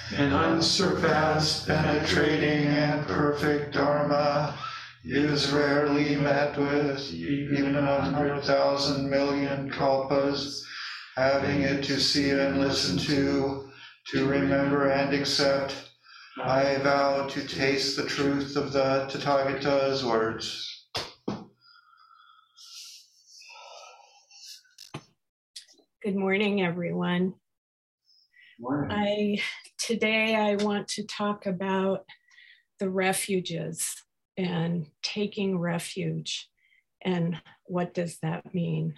An unsurpassed, penetrating, and perfect Dharma is rarely met with, even 100,000 million kalpas. Having it to see and listen to remember and accept, I vow to taste the truth of the Tathagata's words. Good morning, everyone. Morning. Today I want to talk about the refuges and taking refuge and what does that mean.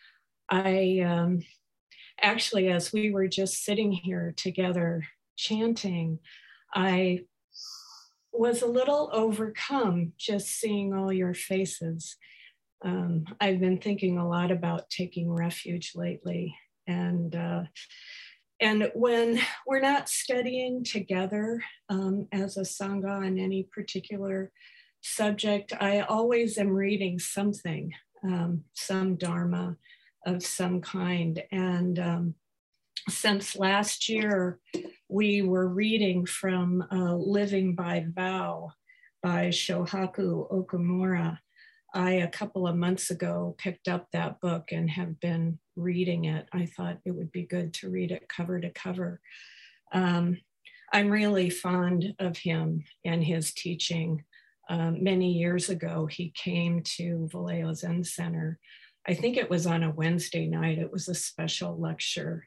Actually, as we were just sitting here together chanting, I was a little overcome just seeing all your faces. I've been thinking a lot about taking refuge lately, and when we're not studying together as a Sangha on any particular subject, I always am reading something, some Dharma of some kind. And since last year, we were reading from Living by Vow by Shohaku Okumura. A couple of months ago, picked up that book and have been reading it. I thought it would be good to read it cover to cover. I'm really fond of him and his teaching. Many years ago, he came to Vallejo Zen Center. I think it was on a Wednesday night. It was a special lecture.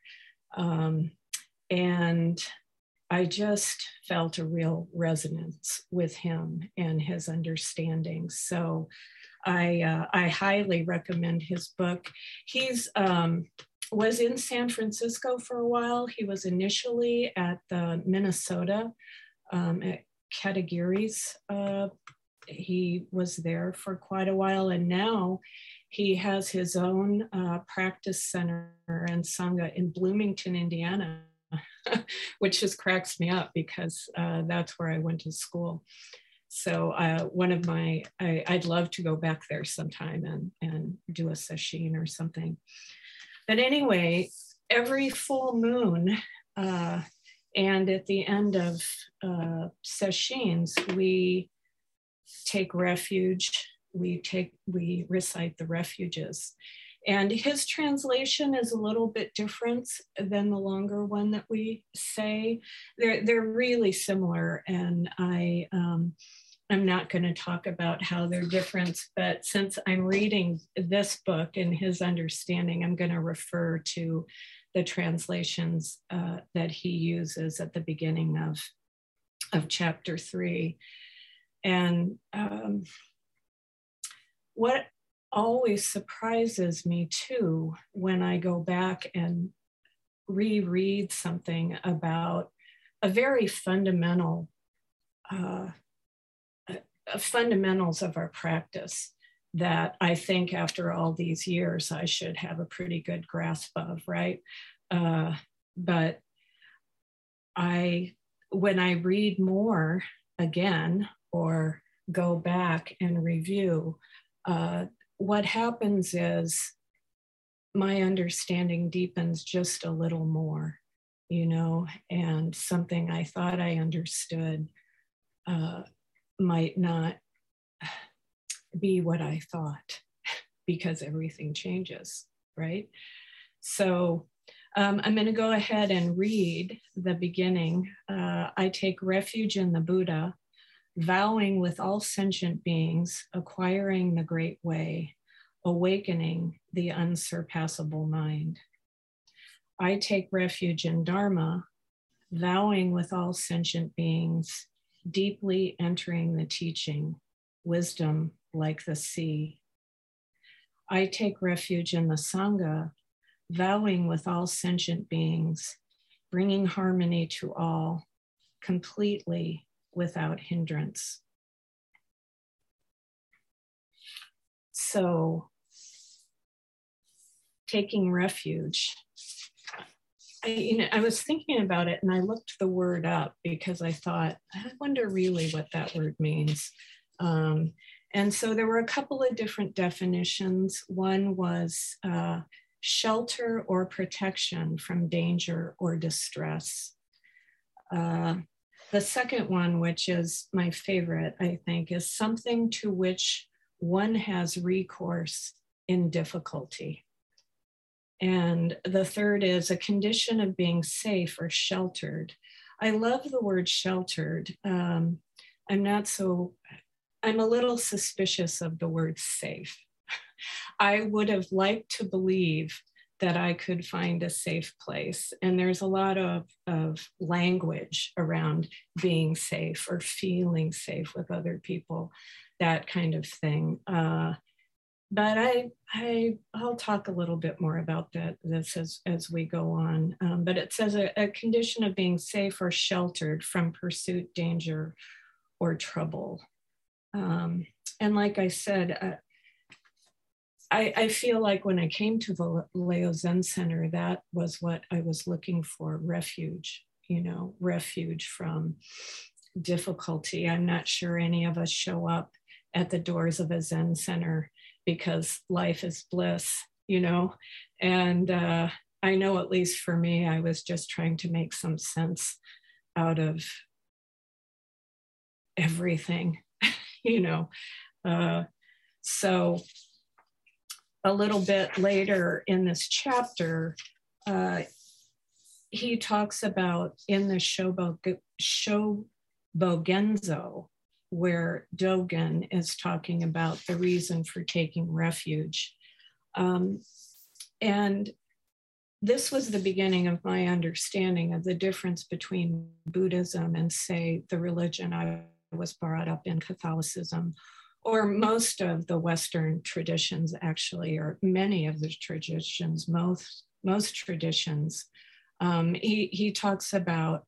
And I just felt a real resonance with him and his understanding. So I highly recommend his book. He's was in San Francisco for a while. He was initially at the Minnesota at Katagiri's. He was there for quite a while, and now he has his own practice center and Sangha in Bloomington, Indiana, which just cracks me up because that's where I went to school. So I'd love to go back there sometime and do a sesshin or something. But anyway, every full moon and at the end of sesshin, we take refuge. We recite the refuges. And his translation is a little bit different than the longer one that we say. They're really similar, and I'm not going to talk about how they're different, but since I'm reading this book and his understanding, I'm going to refer to the translations that he uses at the beginning of chapter 3. And what always surprises me too, when I go back and reread something about a very fundamental fundamentals of our practice that I think after all these years I should have a pretty good grasp of, right? But when I read more again or go back and review, what happens is my understanding deepens just a little more, and something I thought I understood might not be what I thought because everything changes, right? So I'm going to go ahead and read the beginning. I take refuge in the Buddha, vowing with all sentient beings, acquiring the great way, awakening the unsurpassable mind. I take refuge in Dharma, vowing with all sentient beings, deeply entering the teaching, wisdom like the sea. I take refuge in the Sangha, vowing with all sentient beings, bringing harmony to all, completely without hindrance. So, taking refuge. I was thinking about it and I looked the word up because I thought, I wonder really what that word means. And so there were a couple of different definitions. One was shelter or protection from danger or distress. The second one, which is my favorite, I think, is something to which one has recourse in difficulty. And the third is a condition of being safe or sheltered. I love the word sheltered. I'm a little suspicious of the word safe. I would have liked to believe that I could find a safe place. And there's a lot of language around being safe or feeling safe with other people, that kind of thing. But I'll talk a little bit more about this as we go on. But it says a condition of being safe or sheltered from pursuit, danger, or trouble. And like I said, I feel like when I came to the Leo Zen Center, that was what I was looking for, refuge, refuge from difficulty. I'm not sure any of us show up at the doors of a Zen center because life is bliss, and I know, at least for me, I was just trying to make some sense out of everything, so a little bit later in this chapter, he talks about in the Shobogenzo, where Dogen is talking about the reason for taking refuge. And this was the beginning of my understanding of the difference between Buddhism and, say, the religion I was brought up in, Catholicism, or most of the Western traditions, actually, or many of the traditions, most traditions. He talks about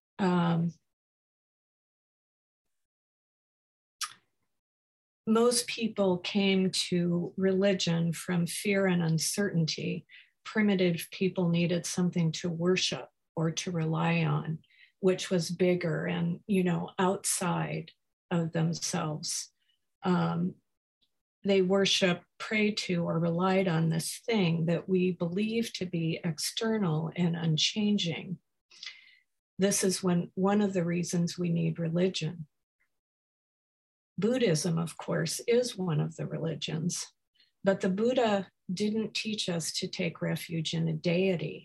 most people came to religion from fear and uncertainty. Primitive people needed something to worship or to rely on, which was bigger and, outside of themselves. They worship, prayed to, or relied on this thing that we believe to be external and unchanging. This is one of the reasons we need religion. Buddhism, of course, is one of the religions, but the Buddha didn't teach us to take refuge in a deity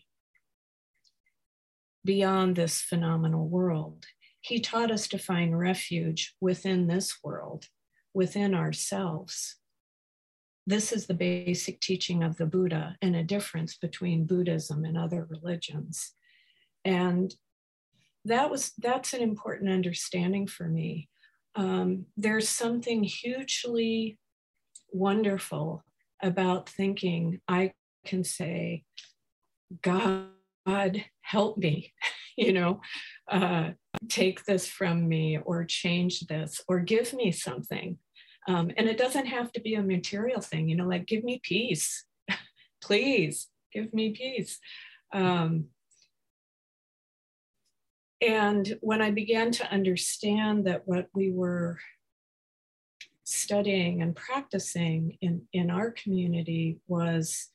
beyond this phenomenal world. He taught us to find refuge within this world, within ourselves. This is the basic teaching of the Buddha and a difference between Buddhism and other religions. And that's an important understanding for me. There's something hugely wonderful about thinking I can say, God, help me, take this from me or change this or give me something. And it doesn't have to be a material thing, like give me peace, please give me peace. And when I began to understand that what we were studying and practicing in our community was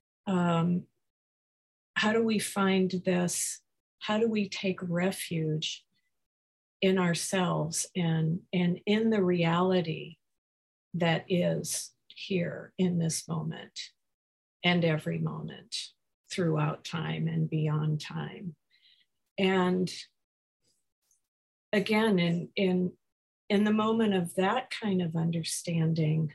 how do we find this? How do we take refuge in ourselves and in the reality that is here in this moment and every moment throughout time and beyond time? And again, in the moment of that kind of understanding,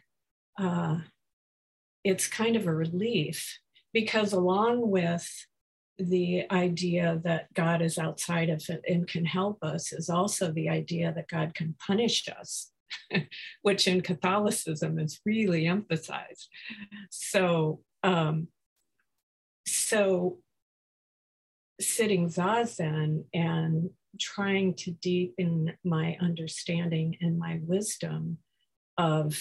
it's kind of a relief, because along with the idea that God is outside of it and can help us is also the idea that God can punish us, which in Catholicism is really emphasized. So sitting Zazen and trying to deepen my understanding and my wisdom of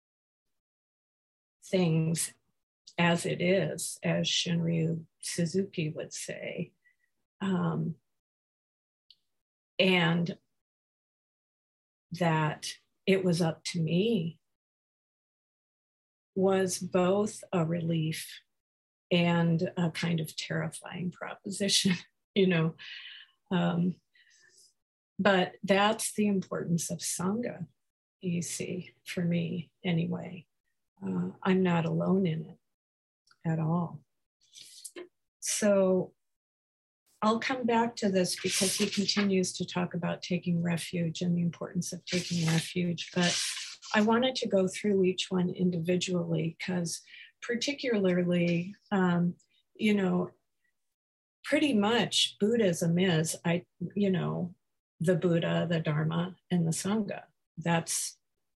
things as it is, as Shunryu Suzuki would say, and that it was up to me, was both a relief and a kind of terrifying proposition, But that's the importance of Sangha, you see, for me anyway. I'm not alone in it at all. So I'll come back to this because he continues to talk about taking refuge and the importance of taking refuge. But I wanted to go through each one individually because particularly, pretty much Buddhism is, the Buddha, the Dharma, and the Sangha. That's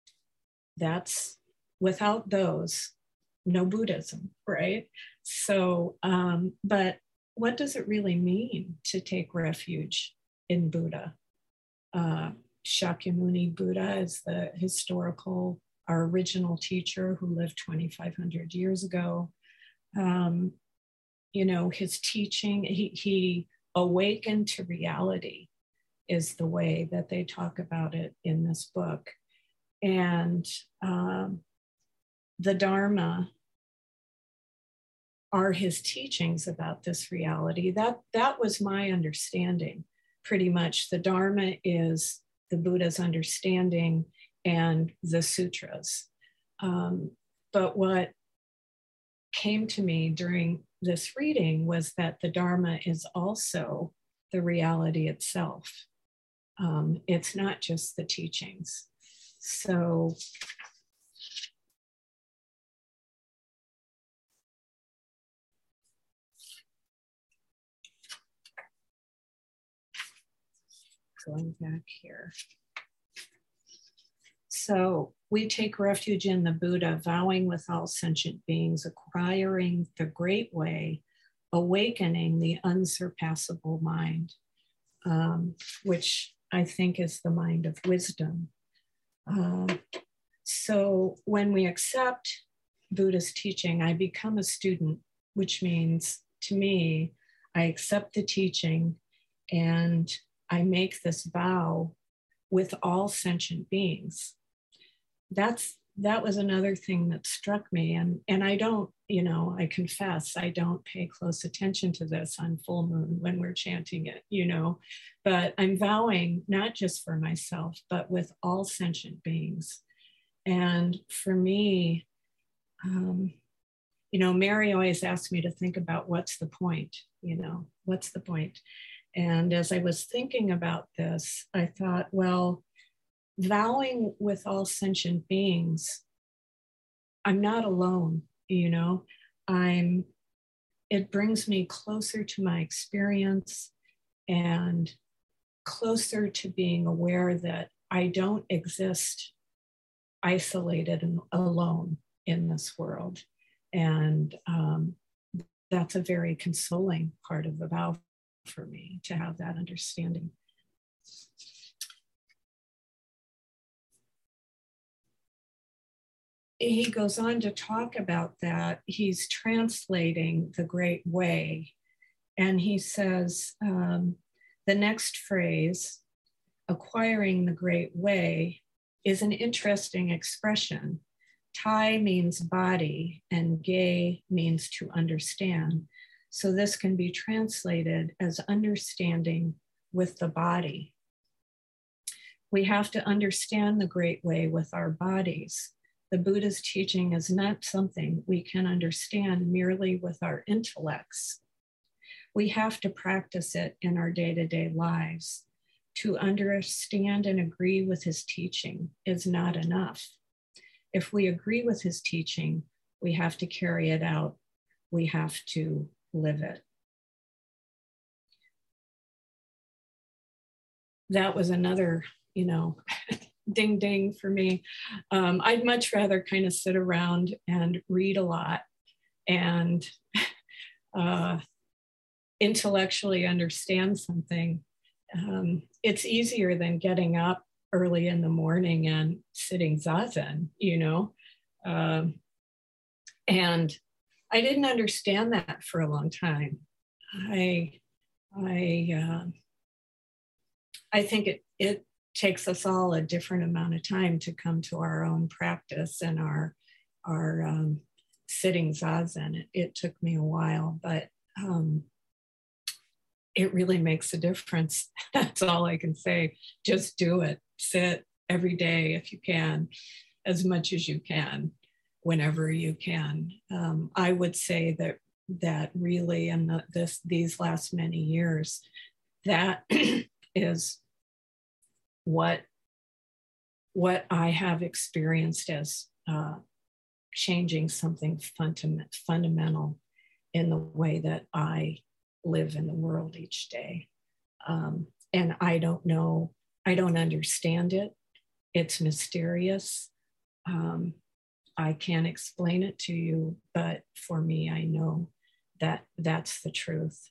without those, no Buddhism, right? So, but what does it really mean to take refuge in Buddha? Shakyamuni Buddha is the our original teacher who lived 2,500 years ago. His teaching, he awakened to reality is the way that they talk about it in this book. And the Dharma are his teachings about this reality. That was my understanding, pretty much. The Dharma is the Buddha's understanding and the sutras. But what came to me during this reading was that the Dharma is also the reality itself. It's not just the teachings. So going back here. So we take refuge in the Buddha, vowing with all sentient beings, acquiring the great way, awakening the unsurpassable mind, which I think is the mind of wisdom. So when we accept Buddha's teaching, I become a student, which means to me, I accept the teaching and I make this vow with all sentient beings. That was another thing that struck me. And I don't, I confess, I don't pay close attention to this on full moon when we're chanting it, but I'm vowing not just for myself, but with all sentient beings. And for me, Mary always asked me to think about what's the point, what's the point? And as I was thinking about this, I thought, well, vowing with all sentient beings, I'm not alone, it brings me closer to my experience and closer to being aware that I don't exist isolated and alone in this world. And that's a very consoling part of the vow for me, to have that understanding. He goes on to talk about that. He's translating the great way. And he says, the next phrase, acquiring the great way, is an interesting expression. Tai means body and ge means to understand. So this can be translated as understanding with the body. We have to understand the great way with our bodies. The Buddha's teaching is not something we can understand merely with our intellects. We have to practice it in our day-to-day lives. To understand and agree with his teaching is not enough. If we agree with his teaching, we have to carry it out. We have to live it. That was another, ding ding for me. I'd much rather kind of sit around and read a lot and intellectually understand something. It's easier than getting up early in the morning and sitting zazen, and I didn't understand that for a long time. I think it takes us all a different amount of time to come to our own practice and our sitting zazen. It took me a while, but it really makes a difference. That's all I can say. Just do it. Sit every day if you can, as much as you can, whenever you can. I would say that really in these last many years, that is what I have experienced as changing something fundamental in the way that I live in the world each day. And I don't know, I don't understand it. It's mysterious. I can't explain it to you, but for me, I know that that's the truth.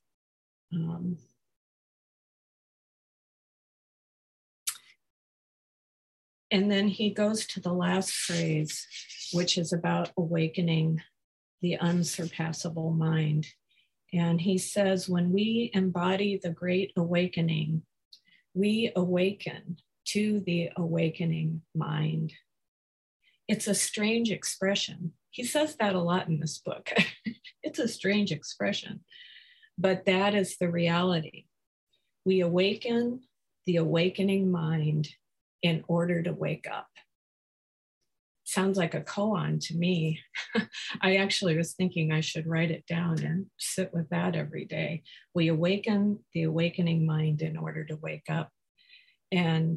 And then he goes to the last phrase, which is about awakening the unsurpassable mind. And he says, when we embody the great awakening, we awaken to the awakening mind. It's a strange expression. He says that a lot in this book. It's a strange expression, but that is the reality. We awaken the awakening mind in order to wake up. Sounds like a koan to me. I actually was thinking I should write it down and sit with that every day. We awaken the awakening mind in order to wake up. And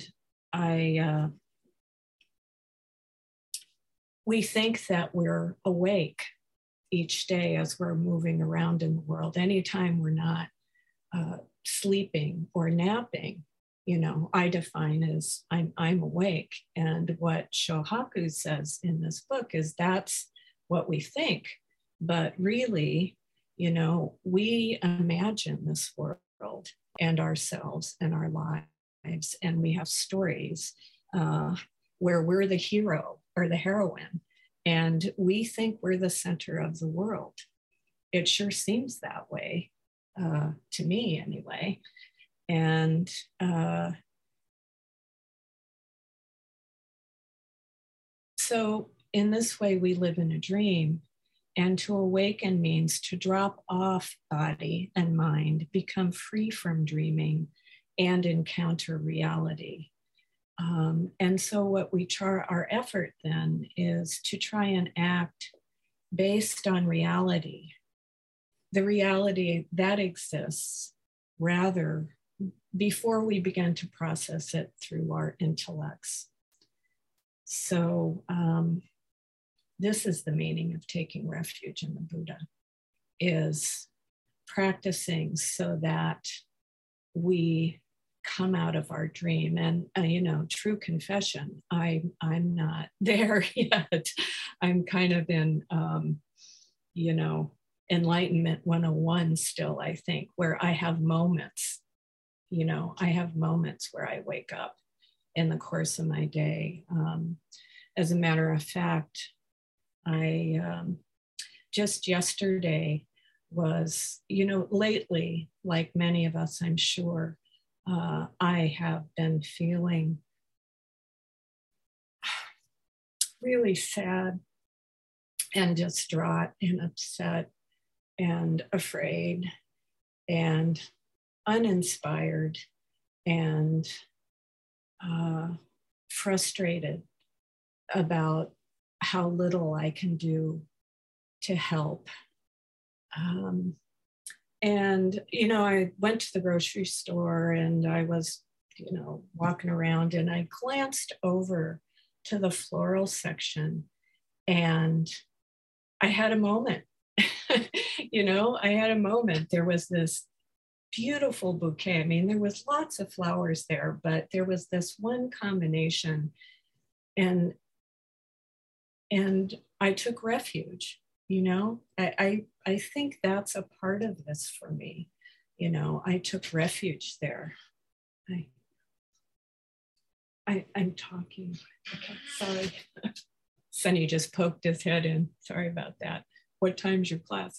we think that we're awake each day as we're moving around in the world. Anytime we're not sleeping or napping, you know, I define as I'm awake. And what Shohaku says in this book is that's what we think. But really, you know, we imagine this world and ourselves and our lives. And we have stories where we're the hero or the heroine. And we think we're the center of the world. It sure seems that way, to me anyway. And so in this way, we live in a dream. And to awaken means to drop off body and mind, become free from dreaming, and encounter reality. And so what our effort then is to try and act based on reality, the reality that exists, rather before we begin to process it through our intellects. So this is the meaning of taking refuge in the Buddha, is practicing so that we come out of our dream. And you know, true confession, I'm not there yet. I'm kind of in you know, Enlightenment 101 still, I think, where I have moments, you know, I have moments where I wake up in the course of my day. As a matter of fact, I just yesterday was, you know, lately, like many of us, I'm sure, I have been feeling really sad and distraught and upset and afraid and uninspired and frustrated about how little I can do to help. And, you know, I went to the grocery store and I was, you know, walking around and I glanced over to the floral section and I had a moment. You know, I had a moment. There was this beautiful bouquet. I mean, there was lots of flowers there, but there was this one combination, and I took refuge. You know, I think that's a part of this for me. You know, I took refuge there. I'm talking. Okay, sorry. Sonny just poked his head in. Sorry about that. What time's your class?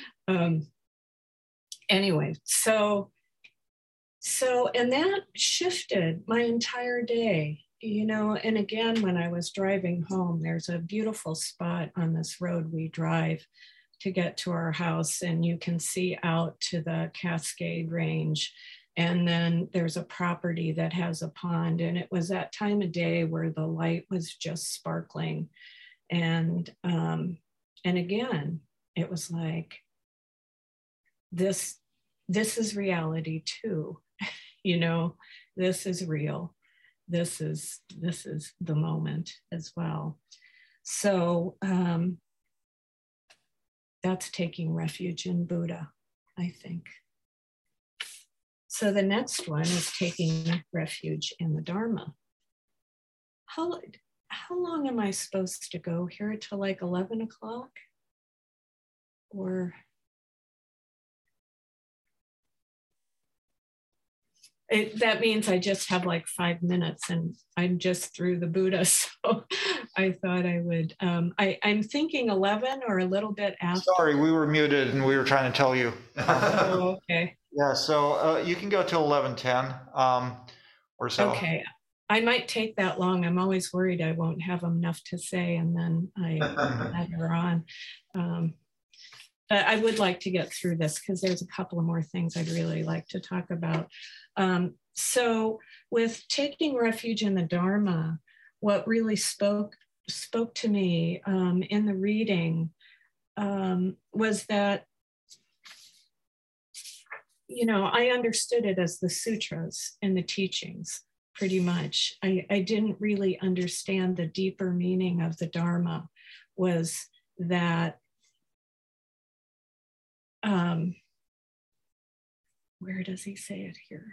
Anyway, so and that shifted my entire day, you know. And again, when I was driving home, there's a beautiful spot on this road we drive to get to our house, and you can see out to the Cascade Range. And then there's a property that has a pond, and it was that time of day where the light was just sparkling. And again, it was like, this is reality too. You know, this is real. This is the moment as well. So that's taking refuge in Buddha, I think. So the next one is taking refuge in the Dharma. How long am I supposed to go here, till like 11 o'clock? Or that means I just have like 5 minutes and I'm just through the Buddha. So I thought I would, I'm thinking 11 or a little bit after. Sorry, we were muted and we were trying to tell you. Oh, okay. Yeah, so you can go till 11:10 or so. Okay, I might take that long. I'm always worried I won't have enough to say, and then I later on. But I would like to get through this because there's a couple of more things I'd really like to talk about. So with taking refuge in the Dharma, what really spoke to me in the reading was that, you know, I understood it as the sutras and the teachings pretty much. I didn't really understand the deeper meaning of the Dharma, was that where does he say it here?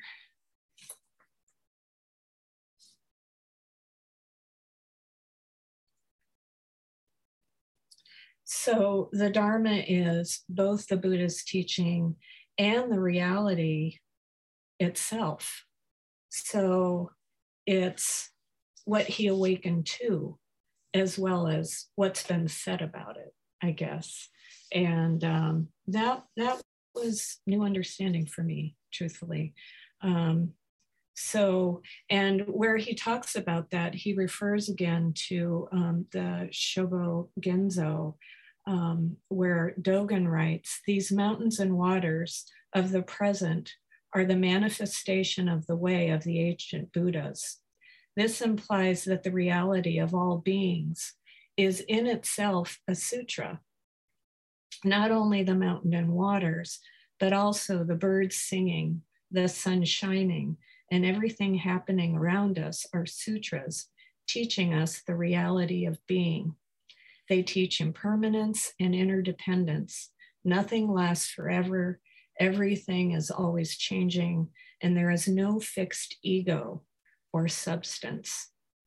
So the Dharma is both the Buddha's teaching and the reality itself. So it's what he awakened to, as well as what's been said about it, I guess. And that was new understanding for me, truthfully. So, and where he talks about that, he refers again to the Shobo Genzo, where Dogen writes, "These mountains and waters of the present are the manifestation of the way of the ancient Buddhas. This implies that the reality of all beings is in itself a sutra. Not only the mountain and waters, but also the birds singing, the sun shining, and everything happening around us are sutras, teaching us the reality of being. They teach impermanence and interdependence. Nothing lasts forever. Everything is always changing, and there is no fixed ego or substance."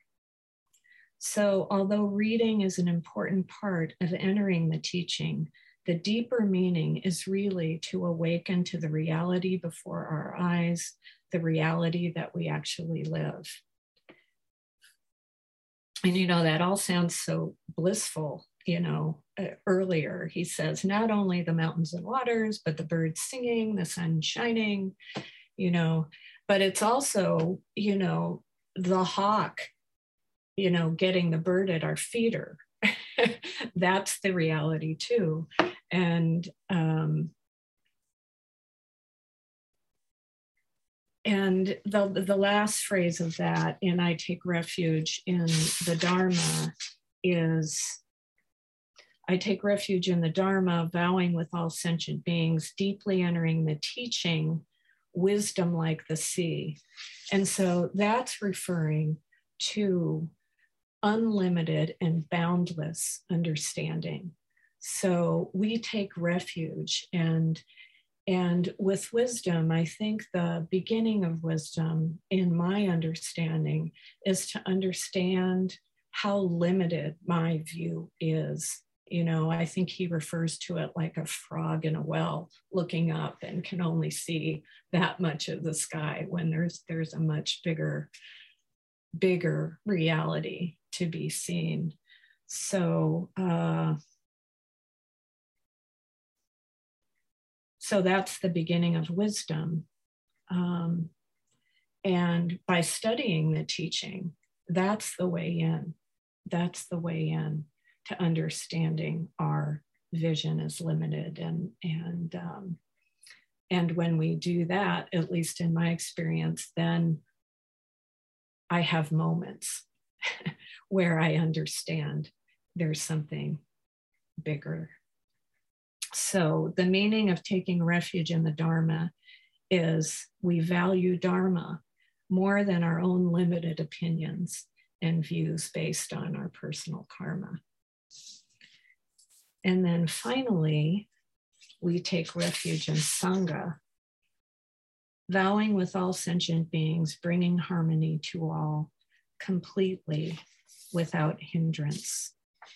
So although reading is an important part of entering the teaching, the deeper meaning is really to awaken to the reality before our eyes, the reality that we actually live. And, you know, that all sounds so blissful. You know, earlier he says, not only the mountains and waters, but the birds singing, the sun shining, you know, but it's also, you know, the hawk, you know, getting the bird at our feeder. That's the reality too. And the last phrase of that, and I take refuge in the Dharma, is, I take refuge in the Dharma, vowing with all sentient beings, deeply entering the teaching, wisdom like the sea. And so that's referring to unlimited and boundless understanding. So we take refuge, and with wisdom, I think the beginning of wisdom, in my understanding, is to understand how limited my view is. You know, I think he refers to it like a frog in a well looking up and can only see that much of the sky, when there's a much bigger reality to be seen. So so that's the beginning of wisdom. And by studying the teaching, that's the way in. That's the way in to understanding our vision is limited. And when we do that, at least in my experience, then I have moments where I understand there's something bigger. So the meaning of taking refuge in the Dharma is we value Dharma more than our own limited opinions and views based on our personal karma. And then finally, we take refuge in Sangha, vowing with all sentient beings, bringing harmony to all completely without hindrance.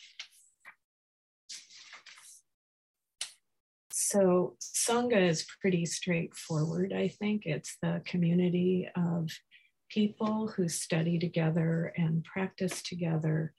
So Sangha is pretty straightforward, I think. It's the community of people who study together and practice together.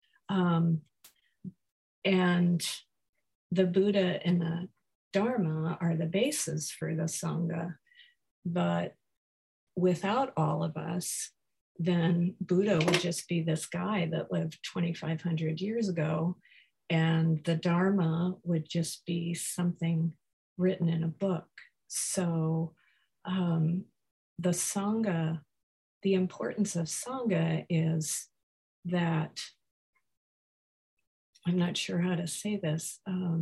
And the Buddha and the Dharma are the basis for the Sangha. But without all of us, then Buddha would just be this guy that lived 2,500 years ago, and the Dharma would just be something written in a book. So the Sangha, the importance of Sangha is that, I'm not sure how to say this,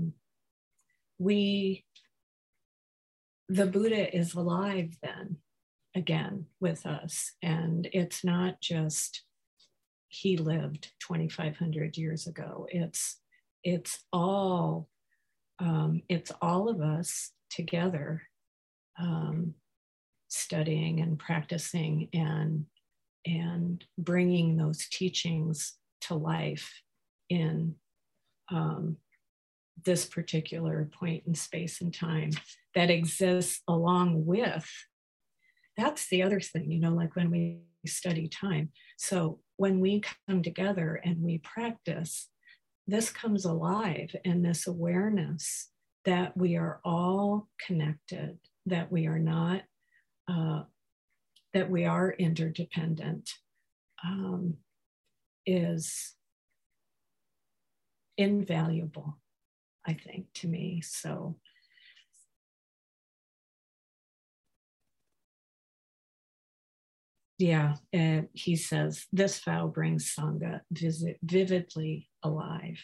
the Buddha is alive then again with us. And it's not just he lived 2,500 years ago. It's all of us together studying and practicing and bringing those teachings to life in this particular point in space and time that exists along with, that's the other thing, you know, like when we study time. So when we come together and we practice, this comes alive, and this awareness that we are all connected, that we are not, that we are interdependent, is invaluable, I think, to me. So yeah, he says, this vow brings Sangha vividly alive.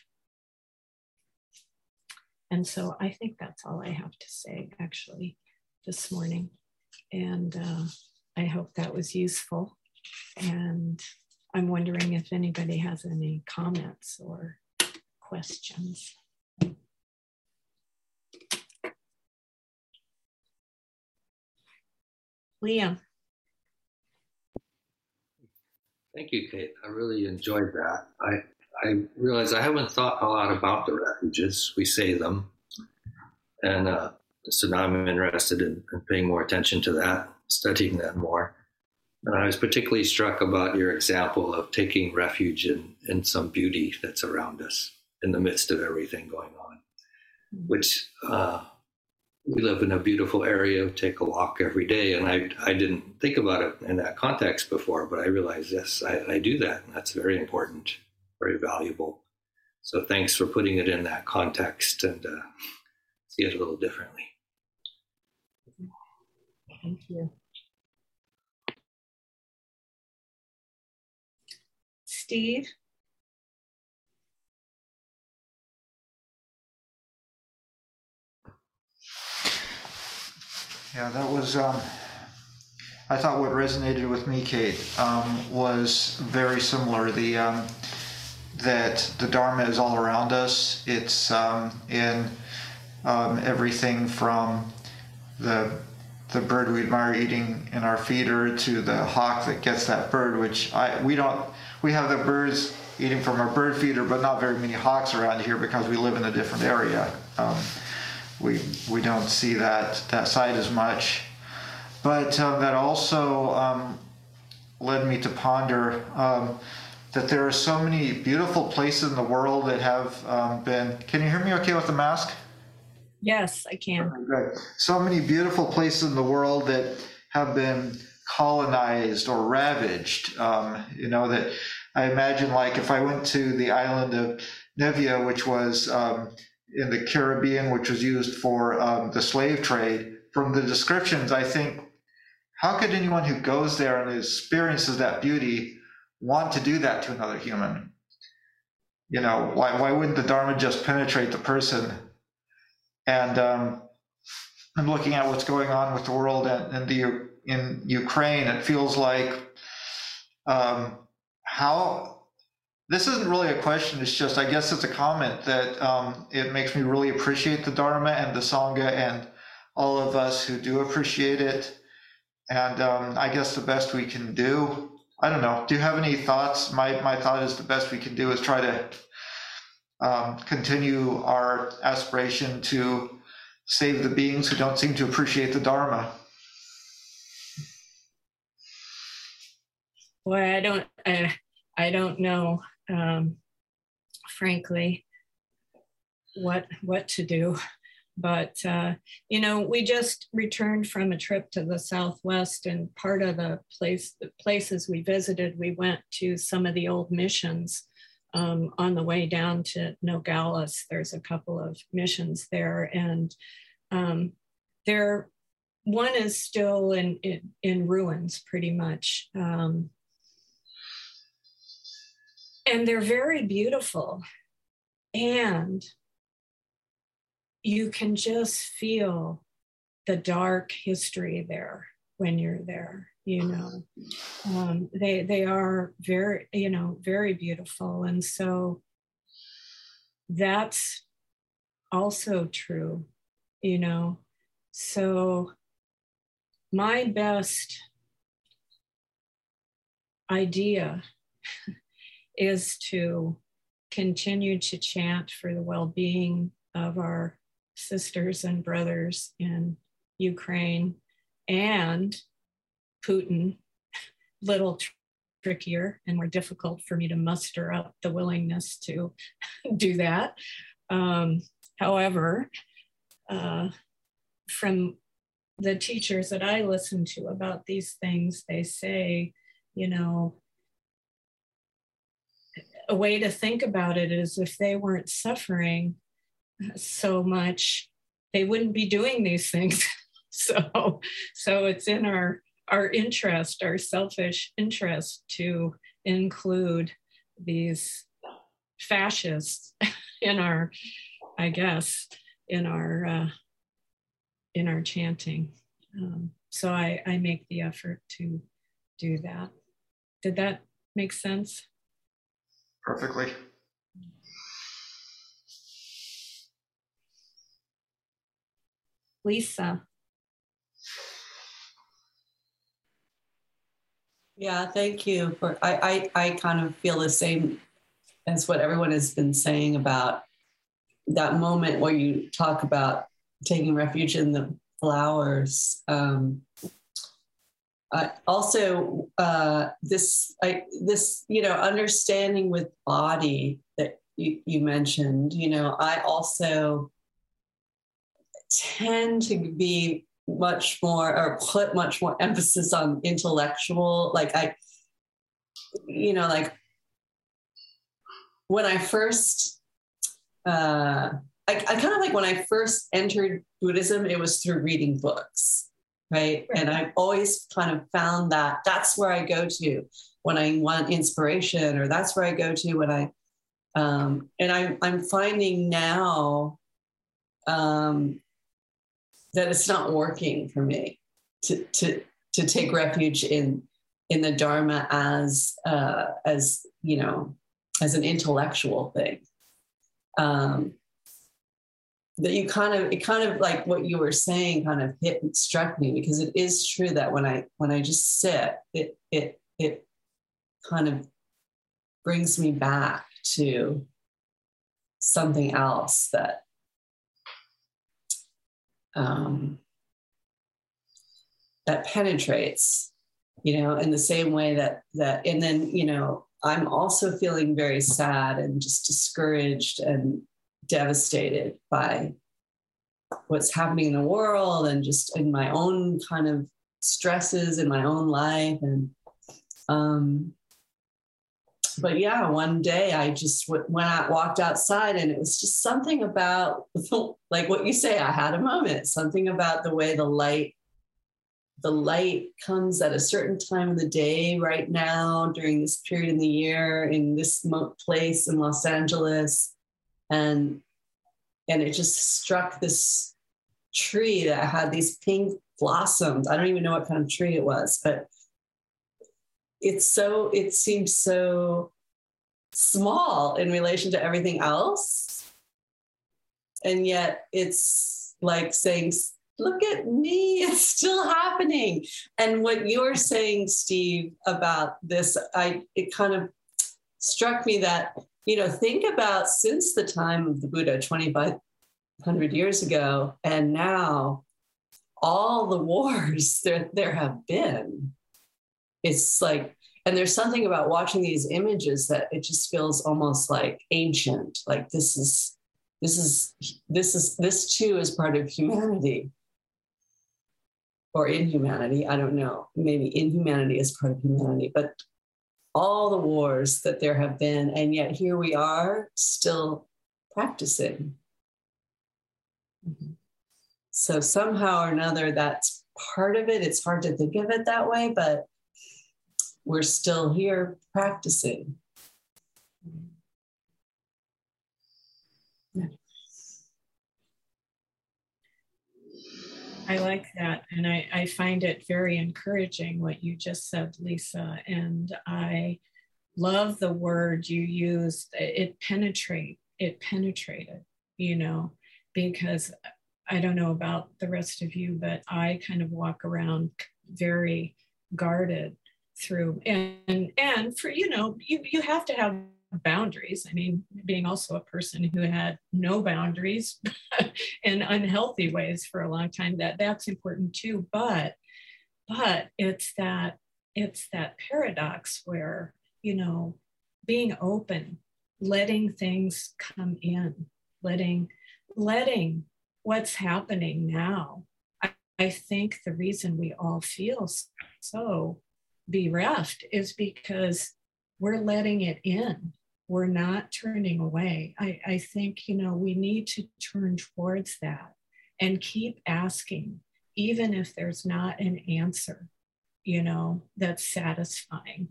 And so I think that's all I have to say, actually, this morning. And I hope that was useful. And I'm wondering if anybody has any comments or questions. Liam. Thank you, Kate. I really enjoyed that. I realize I haven't thought a lot about the refuges. We say them. And so now I'm interested in paying more attention to that, studying that more. And I was particularly struck about your example of taking refuge in some beauty that's around us in the midst of everything going on, which we live in a beautiful area, take a walk every day. And I didn't think about it in that context before, but I realized, yes, I do that. And that's very important, very valuable. So thanks for putting it in that context and see it a little differently. Thank you. Steve? Yeah, that was, I thought what resonated with me, Kate, was very similar. That the Dharma is all around us. It's in everything from the bird we admire eating in our feeder to the hawk that gets that bird, which we have the birds eating from our bird feeder, but not very many hawks around here because we live in a different area. We don't see that side as much. But that also led me to ponder that there are so many beautiful places in the world that have been... Can you hear me okay with the mask? Yes, I can. Okay. So many beautiful places in the world that have been colonized or ravaged. That I imagine, like if I went to the island of Nevia, which was in the Caribbean, which was used for the slave trade. From the descriptions, I think, how could anyone who goes there and experiences that beauty want to do that to another human? You know, why wouldn't the Dharma just penetrate the person? And I'm looking at what's going on with the world in Ukraine. It feels like how this isn't really a question. It's just, I guess it's a comment that it makes me really appreciate the Dharma and the Sangha and all of us who do appreciate it. And I guess the best we can do, I don't know. Do you have any thoughts? My thought is the best we can do is try to continue our aspiration to save the beings who don't seem to appreciate the Dharma. Well, I don't know, frankly, what to do. But, you know, we just returned from a trip to the Southwest, and part of the places we visited, we went to some of the old missions. On the way down to Nogales, there's a couple of missions there, and one is still in ruins pretty much. And they're very beautiful. And you can just feel the dark history there when you're there, you know. They are very, you know, very beautiful. And so that's also true, you know. So my best idea is to continue to chant for the well-being of our sisters and brothers in Ukraine and Putin. Little trickier and more difficult for me to muster up the willingness to do that. However, from the teachers that I listen to about these things, they say, you know, a way to think about it is if they weren't suffering so much, they wouldn't be doing these things. So it's in our interest, our selfish interest, to include these fascists in our, I guess, in our chanting. So I make the effort to do that. Did that make sense? Perfectly. Lisa. Yeah, thank you. I kind of feel the same as what everyone has been saying about that moment where you talk about taking refuge in the flowers. Also, this, you know, understanding with body that you mentioned, you know, I also tend to be much more, or put much more emphasis on intellectual, like you know, like when I first, I kind of like when I first entered Buddhism, it was through reading books, right? And I've always kind of found that that's where I go to when I want inspiration, or that's where I go to when I, and I'm finding now that it's not working for me to take refuge in the Dharma as you know, as an intellectual thing. That it kind of like what you were saying kind of struck me, because it is true that when I just sit, it kind of brings me back to something else that that penetrates, you know, in the same way that, and then, you know, I'm also feeling very sad and just discouraged and devastated by what's happening in the world and just in my own kind of stresses in my own life. And But yeah, one day I just walked outside, and it was just something about, like what you say, I had a moment, something about the way the light comes at a certain time of the day right now during this period in the year in this place in Los Angeles. And it just struck this tree that had these pink blossoms. I don't even know what kind of tree it was, but it seems so small in relation to everything else. And yet it's like saying, look at me, it's still happening. And what you're saying, Steve, about this, it kind of struck me that, think about since the time of the Buddha, 2,500 years ago, and now all the wars there have been. It's like, and there's something about watching these images that it just feels almost like ancient. Like this too is part of humanity. Or inhumanity, I don't know. Maybe inhumanity is part of humanity, but all the wars that there have been, and yet here we are still practicing. Mm-hmm. So somehow or another, that's part of it. It's hard to think of it that way, but we're still here practicing. Yeah. I like that. And I find it very encouraging what you just said, Lisa. And I love the word you used. It penetrated, because I don't know about the rest of you, but I kind of walk around very guarded through. And for, you have to have boundaries. I mean, being also a person who had no boundaries in unhealthy ways for a long time, that's important too. But it's that paradox where, being open, letting things come in, letting what's happening now. I think the reason we all feel so bereft is because we're letting it in. We're not turning away. I think, we need to turn towards that and keep asking, even if there's not an answer, that's satisfying.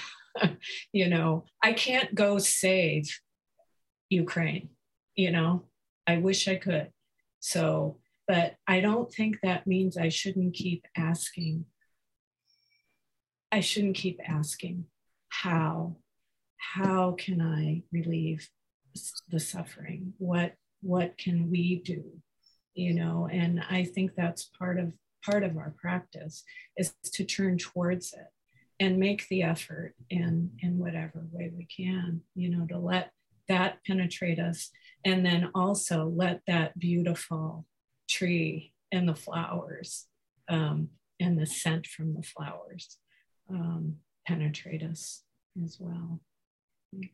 I can't go save Ukraine, I wish I could. So, but I don't think that means I shouldn't keep asking. I shouldn't keep asking how can I relieve the suffering? What can we do? And I think that's part of our practice is to turn towards it and make the effort in whatever way we can, to let that penetrate us. And then also let that beautiful tree and the flowers and the scent from the flowers penetrate us as well. You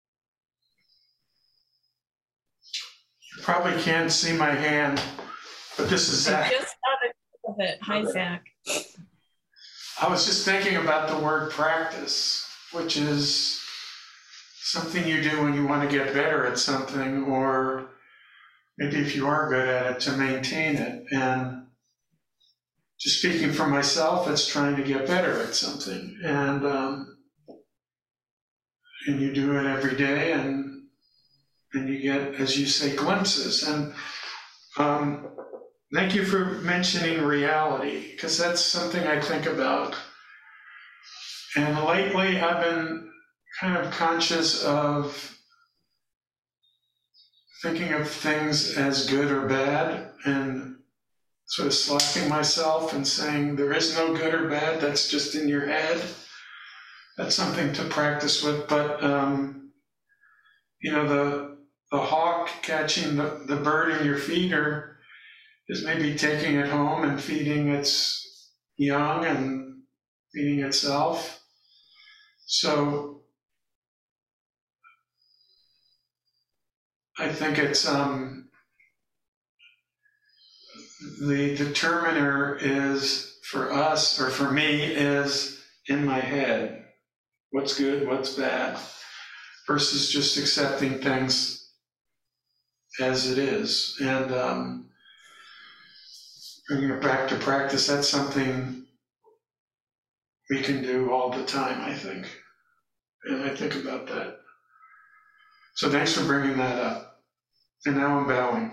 probably can't see my hand, but this is Zach. I just thought of it. Hi, Zach. I was just thinking about the word practice, which is something you do when you want to get better at something, or maybe if you are good at it, to maintain it. And just speaking for myself, it's trying to get better at something. And you do it every day, and you get, as you say, glimpses. And thank you for mentioning reality, because that's something I think about. And lately I've been kind of conscious of thinking of things as good or bad, and sort of slapping myself and saying there is no good or bad, that's just in your head. That's something to practice with. But the hawk catching the bird in your feeder is maybe taking it home and feeding its young and feeding itself. So I think it's the determiner is for us, or for me, is in my head. What's good, what's bad. versus just accepting things as it is. And bringing it back to practice, that's something we can do all the time, I think. And I think about that. So thanks for bringing that up. And now I'm bowing.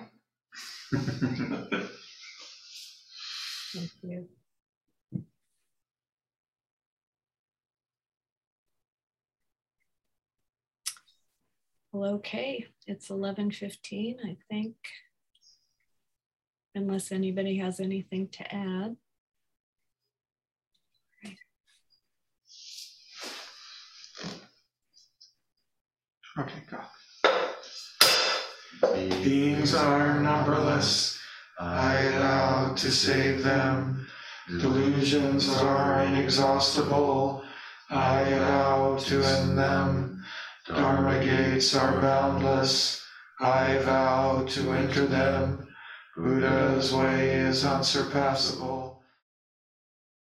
Thank you. Well, okay, it's 11:15, I think. Unless anybody has anything to add. Okay, go. Beings are numberless. I allow to save them. Delusions are inexhaustible. I allow to end them. Dharma gates are boundless. I vow to enter them. Buddha's way is unsurpassable.